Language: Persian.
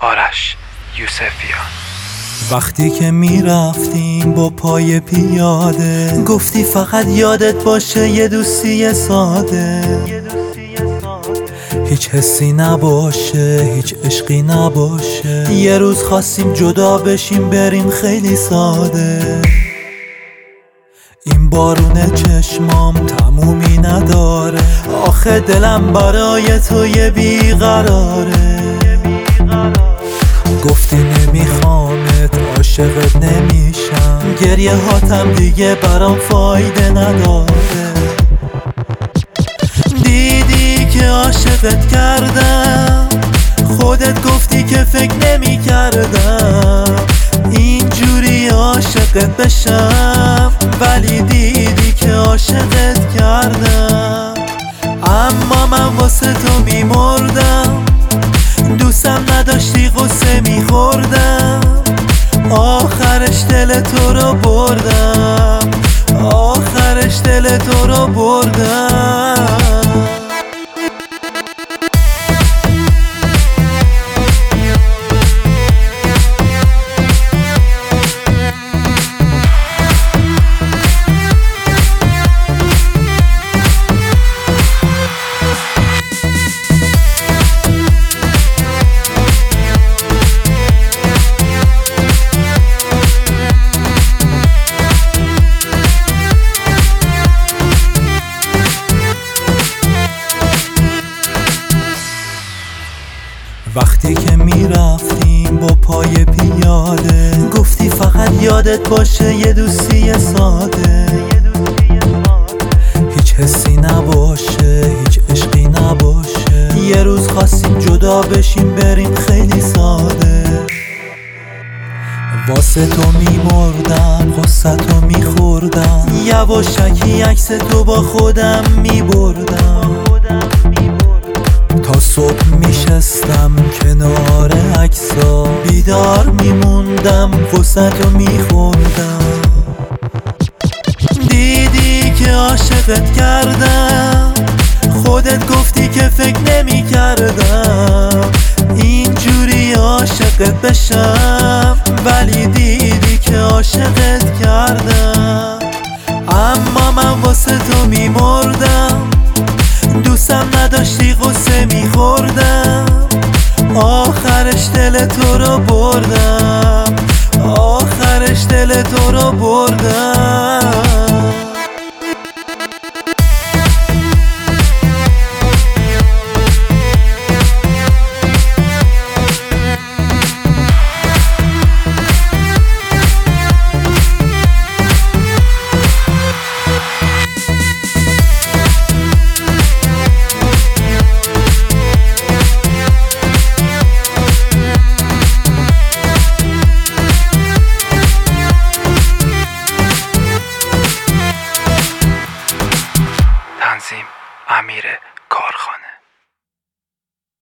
آرش یوسفیان. وقتی که میرفتیم با پای پیاده، گفتی فقط یادت باشه یه دوستی ساده، هیچ حسی نباشه، هیچ عشقی نباشه. یه روز خواستیم جدا بشیم بریم خیلی ساده. این بارون چشمام تمومی نداره، آخه دلم برای تو یه بیقراره. گفتی نمیخوامت، عاشقت نمیشم، گریه هاتم دیگه برام فایده نداره. دیدی که عاشقت کردم، خودت گفتی که فکر نمی کردم اینجوری عاشقت بشم، ولی دیدی که عاشقت کردم. اما من واسه تو میمردم، دوستم نداشتی غصه میخوردم، آخرش دل تو رو بردم، آخرش دل تو رو بردم. وقتی که میرفتیم با پای پیاده، گفتی فقط یادت باشه یه دوستی ساده، هیچ حسی نباشه، هیچ عشقی نباشه. یه روز خواستیم جدا بشیم بریم خیلی ساده. واسه تو میمردم، غصه تو میخوردم، یواشکی عکس تو با خودم میبردم. تا صبح میشستم کنار عکسا، بیدار میموندم غصه تو میخوردم. دیدی که عاشقت کردم، خودت گفتی که فکر نمی کردم اینجوری عاشقت بشم، ولی دیدی که عاشقت کردم. اما من واسه تو میمردم، دوستم نداشتی غصه میخوردم، آخرش دل تو رو بردم، آخرش دل تو رو بردم.